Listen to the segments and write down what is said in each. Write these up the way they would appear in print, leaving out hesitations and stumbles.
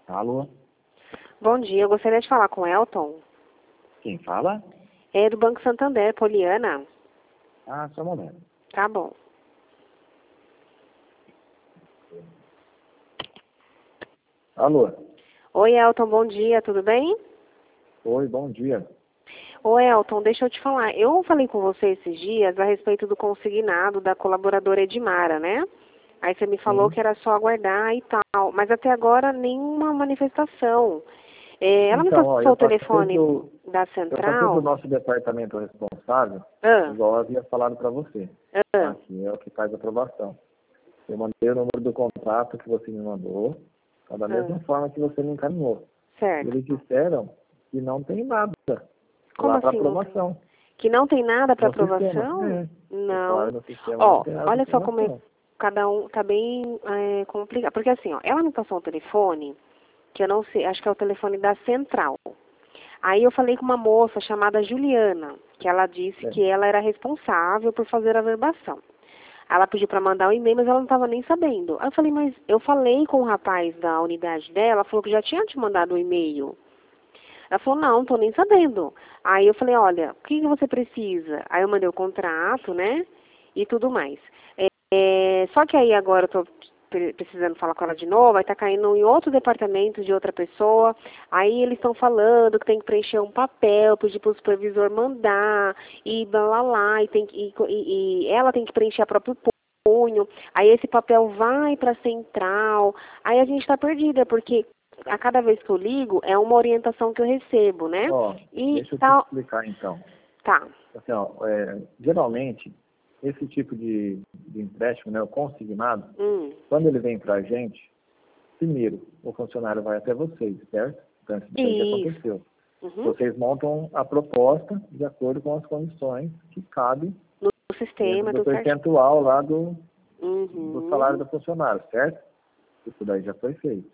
Alô? Bom dia, eu gostaria de falar com o Elton. Quem fala? É do Banco Santander, Poliana. Ah, só um momento. Tá bom. Alô? Oi, Elton, bom dia, tudo bem? Oi, bom dia. Oi, Elton, deixa eu te falar. Eu falei com você esses dias a respeito do consignado da colaboradora Edmara, né? Aí você me falou Sim. que era só aguardar e tal, mas até agora nenhuma manifestação. Ela me Então, passou o eu passei telefone da pro central. nosso departamento responsável, Ah, igual eu havia falado para você. ah, Tá? Que é o que faz a aprovação. Eu mandei o número do contrato que você me mandou, tá? Da mesma ah, forma que você me encaminhou. certo. Eles disseram que não tem nada Como lá para assim não tem? aprovação Que não tem nada para no sistema. aprovação? Eles falaram Não. no sistema não Ó, tem nada para olha só como é, aprovação. cada um tá bem complicado. Porque assim, ó, ela me passou um telefone, que eu não sei, acho que é o telefone da central. Aí eu falei com uma moça chamada Juliana, que ela disse É. que ela era responsável por fazer a verbação. Ela pediu para mandar um e-mail, mas ela não estava nem sabendo. Aí eu falei, mas eu falei com o rapaz da unidade dela, falou que já tinha te mandado um e-mail. Ela falou, não, tô nem sabendo. Aí eu falei, olha, o que você precisa? Aí eu mandei o contrato, né, e tudo mais. Só que aí agora eu tô precisando falar com ela de novo, aí tá caindo em outro departamento de outra pessoa, aí eles estão falando que tem que preencher um papel, pedir pro supervisor mandar, e blá blá blá, e ela tem que preencher a próprio punho, aí esse papel vai para a central, aí a gente está perdida, porque a cada vez que eu ligo é uma orientação que eu recebo, né? Ó, E deixa eu te tal, explicar então. tá. Assim, ó, geralmente, esse tipo de empréstimo, né, o consignado, quando ele vem para a gente, primeiro, o funcionário vai até vocês, certo? Então, isso daí já Isso. aconteceu. Uhum. Vocês montam a proposta de acordo com as condições que cabem No dentro sistema, do tudo certinho. percentual lá do salário Uhum. do funcionário, certo? Isso daí já foi feito.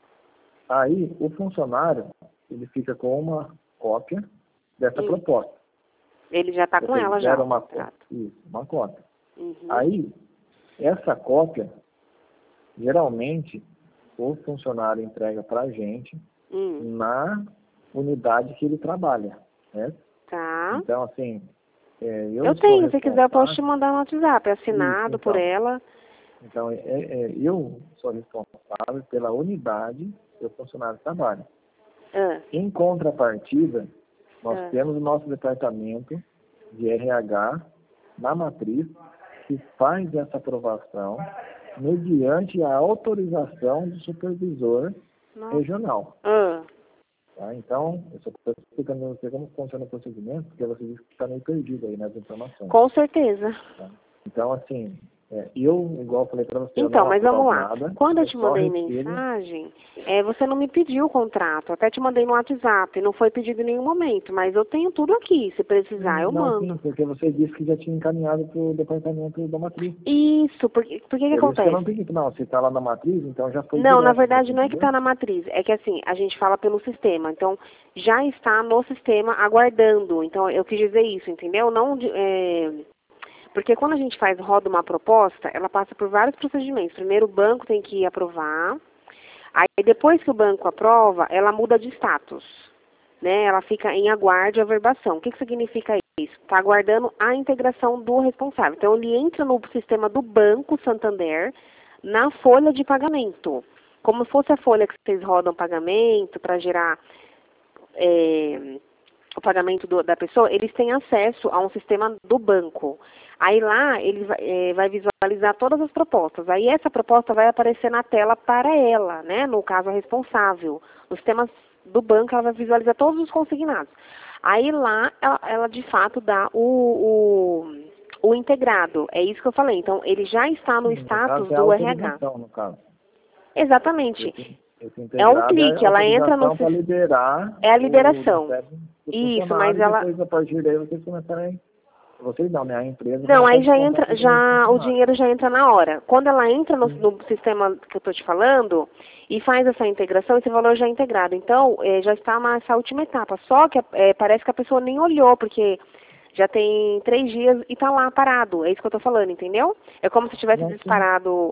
Aí, o funcionário, ele fica com uma cópia dessa proposta. Ele já está com Vocês ela já, deram o uma, contrato. isso, uma cópia. Uhum. Aí, essa cópia, geralmente, o funcionário entrega para a gente na unidade que ele trabalha, né? Tá. Então, assim, eu Eu sou tenho, se quiser eu posso te responsável. mandar no WhatsApp, é Isso, assinado por ela. então, eu sou responsável pela unidade que o funcionário trabalha. Ah, Em contrapartida, nós ah. temos o nosso departamento de RH na matriz que faz essa aprovação mediante a autorização do supervisor Nossa. regional. Ah. Tá? Então, eu só estou explicando para você como funciona o procedimento, porque você disse que está meio perdido aí nas informações. Com certeza. Tá? Então, assim, eu, igual eu falei para você, eu Então, não mas vamos aprovo lá. nada, Quando eu eu te só mandei recebo. mensagem, você não me pediu o contrato. Até te mandei no WhatsApp. Não foi pedido em nenhum momento. Mas eu tenho tudo aqui. Se precisar, eu Não, sim, mando. porque você disse que já tinha encaminhado para o departamento da matriz. Isso. Porque que Por isso que eu acontece? não pedi, não, se está lá na matriz, então já foi Não, na direto, você verdade não é que entendeu? está na matriz, é que assim, a gente fala pelo sistema, então já está no sistema aguardando, então eu quis dizer isso, entendeu? Não, porque quando a gente roda uma proposta, ela passa por vários procedimentos. Primeiro o banco tem que aprovar, aí depois que o banco aprova, ela muda de status, né? Ela fica em aguarde a verbação. O que significa isso? Está aguardando a integração do responsável. Então ele entra no sistema do Banco Santander, na folha de pagamento. Como se fosse a folha que vocês rodam pagamento para gerar o pagamento da pessoa, eles têm acesso a um sistema do banco. Aí lá ele vai visualizar todas as propostas. Aí essa proposta vai aparecer na tela para ela, né? No caso a responsável. No sistema do banco ela vai visualizar todos os consignados. Aí lá ela de fato dá o integrado. É isso que eu falei. Então ele já está no No caso, status é a do RH. autorização, no caso. Exatamente. Esse É um integrado é a clique, ela entra no autorização para liberar é a o liberação. empréstimo do Isso, mas funcionário e ela depois, a partir daí, vocês começarem. Vocês não, né? A empresa não, começa a aí já descontar entra, do já o funcionário. dinheiro já entra na hora. Quando ela entra no Sim. sistema que eu estou te falando e faz essa integração, esse valor já é integrado. Então, já está nessa última etapa. Só que parece que a pessoa nem olhou, porque já tem 3 dias e está lá parado. É isso que eu estou falando, entendeu? É como se tivesse Não, sim. disparado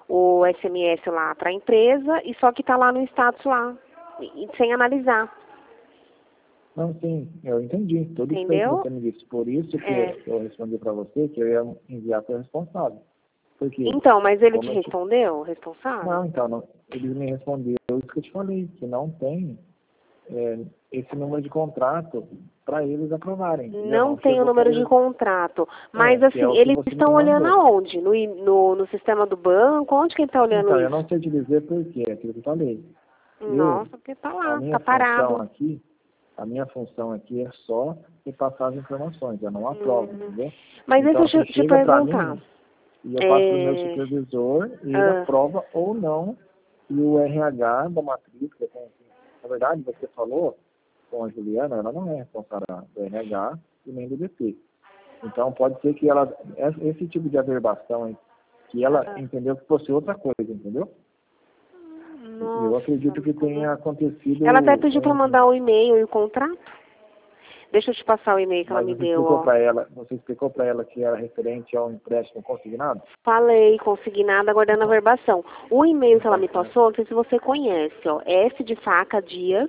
o SMS lá para a empresa e só que está lá no status lá, sem analisar. Não, sim, eu entendi. Tudo isso que você me disse. Por isso que eu respondi para você que eu ia enviar para o responsável. Porque, então, mas ele te respondeu, o responsável? Não, então, não, ele me respondeu isso que eu te falei, que não tem esse número de contrato para eles aprovarem. Não tem o número de contrato. Mas, assim, eles estão olhando aonde? No sistema do banco? Onde que ele está olhando então, isso? Eu não sei te dizer por quê, é aquilo que eu falei. Nossa, porque está lá, está parado. A minha função aqui é só repassar as informações, eu não aprovo, entendeu? Mas então, deixa eu te perguntar. E eu passo para o meu supervisor e ele aprova ou não. E o RH da matrícula, na verdade, você falou com a Juliana, ela não é responsável do RH e nem do DP. Então, pode ser que esse tipo de averbação, que ela entendeu que fosse outra coisa, entendeu? Nossa, eu acredito que tenha acontecido... Ela até pediu para mandar o e-mail e o contrato. Deixa eu te passar o e-mail que ela me deu. Você explicou para ela que era referente ao empréstimo consignado? Falei, consignado, aguardando a verbação. O e-mail que ela me passou, não sei se você conhece, ó, S de faca Dias,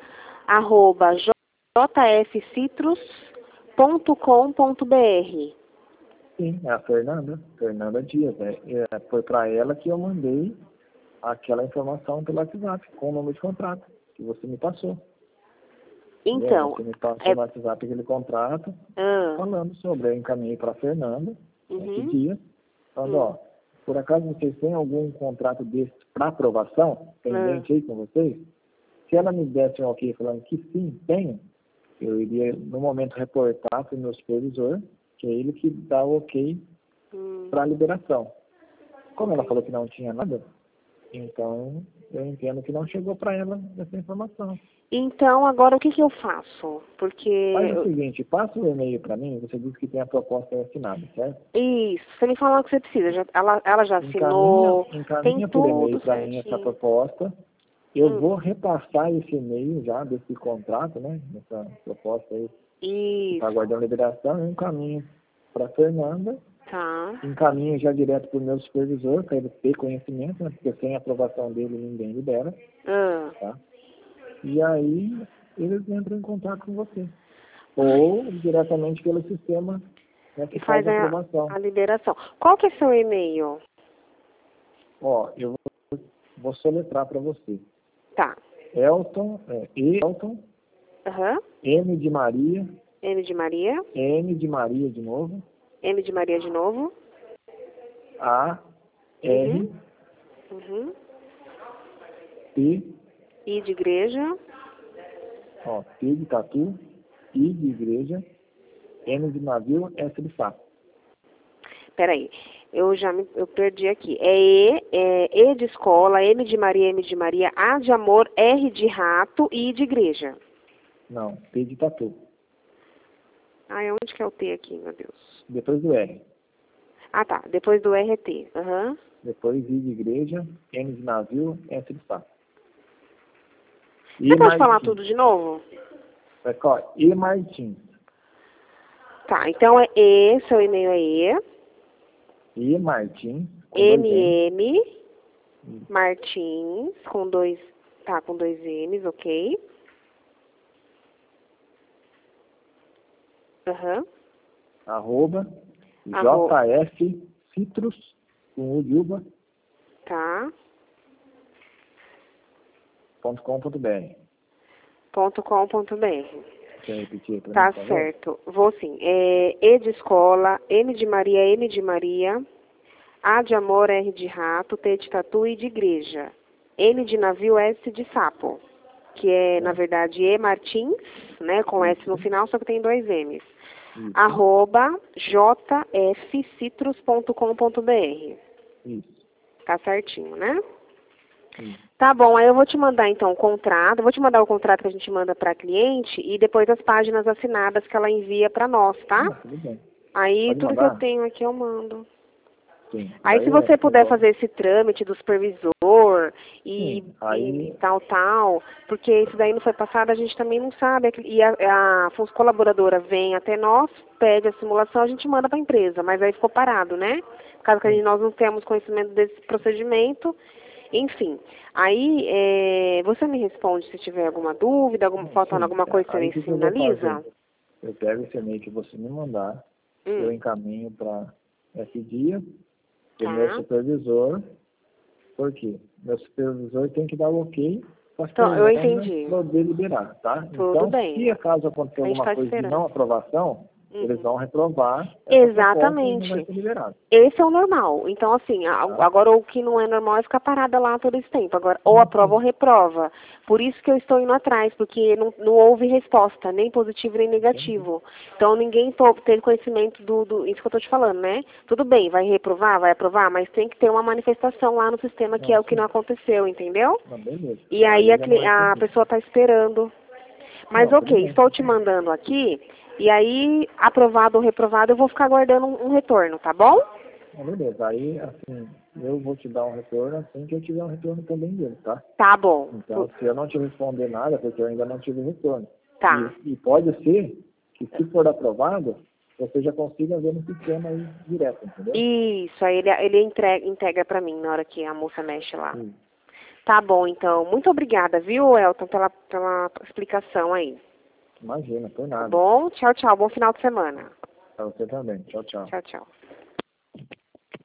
@jfcitrus.com.br. Sim, é a Fernanda Dias. Foi para ela que eu mandei aquela informação pelo WhatsApp, com o número de contrato, que você me passou. Então, você me passou no WhatsApp aquele contrato, falando sobre. Eu encaminhei para a Fernanda, esse dia, falando, por acaso vocês têm algum contrato desse para aprovação, pendente aí com vocês? Se ela me desse um ok falando que sim, tenho, eu iria, no momento, reportar para o meu supervisor, que é ele que dá o ok para a liberação. Como ela falou que não tinha nada, então eu entendo que não chegou para ela essa informação. Então, agora o que eu faço? Porque... Faz o seguinte, passa o e-mail para mim, você disse que tem a proposta assinada, certo? Isso, você me falou o que você precisa. Ela já assinou, encaminha tem tudo por e-mail para mim essa proposta. Eu vou repassar esse e-mail já desse contrato, né? Essa proposta aí. Está aguardando liberação, eu encaminho para a Fernanda. Tá. Encaminho já direto para o meu supervisor, para ele ter conhecimento, né? Porque sem a aprovação dele ninguém libera. Tá? E aí eles entram em contato com você. Ou diretamente pelo sistema, né, que faz a aprovação. A liberação. Qual que é seu e-mail? Ó, eu vou soletrar para você. Tá. Elton, M de Maria. M de Maria. M de Maria de novo. M de Maria de novo. A, R. T. I de igreja. Ó, T de tatu. I de igreja. N de navio, S de fato. Peraí, eu perdi aqui. E de escola, M de Maria, A de amor, R de rato e I de igreja. Não, T de tatu. Onde que é o T aqui, meu Deus? Depois do R. Ah, tá. Depois do R é T. Depois I de igreja, N de navio, S de fato. Você pode falar tudo de novo? E Martins. Tá, então é E, seu e-mail é E. E Martins. MM. Martins, com dois M's, ok. Arroba JF Citrus, com U de uva. Tá. .com.br. .com.br. Quer repetir para Tá certo. Vou sim. E de escola, M de Maria, A de amor, R de rato, T de tatu e de igreja. N de navio, S de sapo. Que é, na verdade, E Martins, né, com S no final, só que tem dois M's. @ jfcitrus.com.br. Isso. Tá certinho, né? Tá bom, aí eu vou te mandar então o contrato, vou te mandar o contrato que a gente manda para cliente e depois as páginas assinadas que ela envia para nós, tá? Tudo bem. Aí Pode tudo mandar? que eu tenho aqui eu mando. Sim. Aí se você puder fazer esse trâmite do supervisor e tal, porque isso daí não foi passado, a gente também não sabe. E a colaboradora vem até nós, pede a simulação, a gente manda para a empresa, mas aí ficou parado, né? Por causa que nós não temos conhecimento desse procedimento. Enfim, aí você me responde se tiver alguma dúvida, faltando alguma coisa, você me sinaliza? Eu pego esse e-mail que você me mandar, eu encaminho para esse dia, o meu supervisor, por quê? Meu supervisor tem que dar o ok para eu entendi. poder liberar, tá? Tudo então, bem. se acaso acontecer alguma coisa de não aprovação, eles vão reprovar. Exatamente. Não vai ser liberado. Esse é o normal. Então, assim, agora o que não é normal é ficar parada lá todo esse tempo. Agora, ou aprova ou reprova. Por isso que eu estou indo atrás, porque não houve resposta, nem positivo nem negativo. Então, ninguém teve conhecimento isso que eu estou te falando, né? Tudo bem, vai reprovar, vai aprovar, mas tem que ter uma manifestação lá no sistema que é o que não aconteceu, entendeu? E aí a pessoa está esperando. Mas ok, estou te mandando aqui, e aí, aprovado ou reprovado, eu vou ficar aguardando um retorno, tá bom? Beleza, aí, assim, eu vou te dar um retorno assim que eu tiver um retorno também dele, tá? Tá bom. Então, se eu não te responder nada, porque eu ainda não tive retorno. Tá. E pode ser que, se for aprovado, você já consiga ver no sistema aí direto, entendeu? Isso, aí ele integra pra mim na hora que a moça mexe lá. Tá bom, então. Muito obrigada, viu, Elton, pela explicação aí. Imagina, por nada. Tá bom? Tchau, tchau. Bom final de semana. Pra você também. Tchau, tchau. Tchau, tchau.